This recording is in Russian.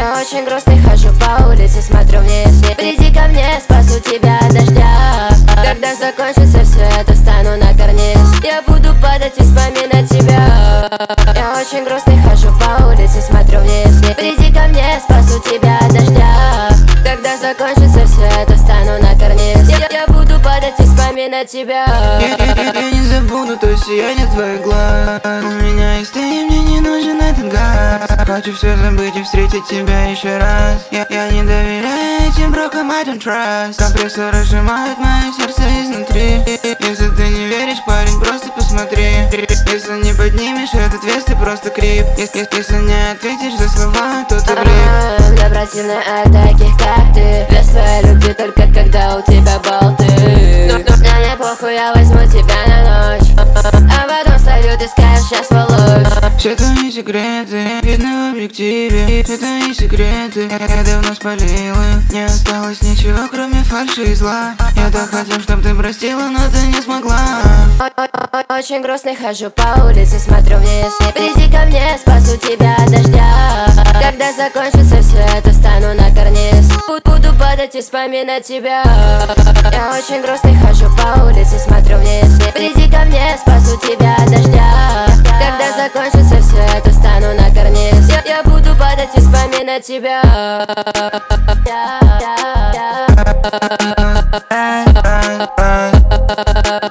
Я очень грустный, хожу по улице, смотрю вниз. Приди ко мне, спасу тебя от дождя. Когда закончится все это, стану на карниз. Я буду падать и вспоминать тебя. Я очень грустный, хожу по улице, смотрю вниз. Приди ко мне, спасу тебя от дождя. Когда закончится все это, стану на карниз. Я буду падать и вспоминать тебя. Я не забуду то сияние твоих глаз. У меня есть ты, и мне не нужен этот газ. Хочу все забыть и встретить тебя еще раз. Я не доверяю этим брокам, I don't trust. Компрессоры сжимают мое сердце изнутри. Если ты не веришь, парень, просто посмотри. Если не поднимешь этот вес, ты просто крип. Если не ответишь за слова, то ты влип. Для противной от таких, как ты. Без твоей любви только когда у тебя болты. Мне не похуй, я возьму тебя на ночь. А потом салют и скажешь, сейчас волочь. Все твои секреты видно в объективе. Все твои секреты я давно спалил их. Не осталось ничего, кроме фальши и зла. Я так хотел, чтоб ты простила, но ты не смогла. Очень грустный, хожу по улице, смотрю вниз. Приди ко мне, спасу тебя от дождя. Когда закончится все это, стану на карниз. Буду падать и вспоминать тебя. Я очень грустный, хожу по улице, смотрю вниз. Приди ко мне, спасу тебя от дождя. Когда закончится все это, стану на карниз. Я буду падать и вспоминать тебя. Right.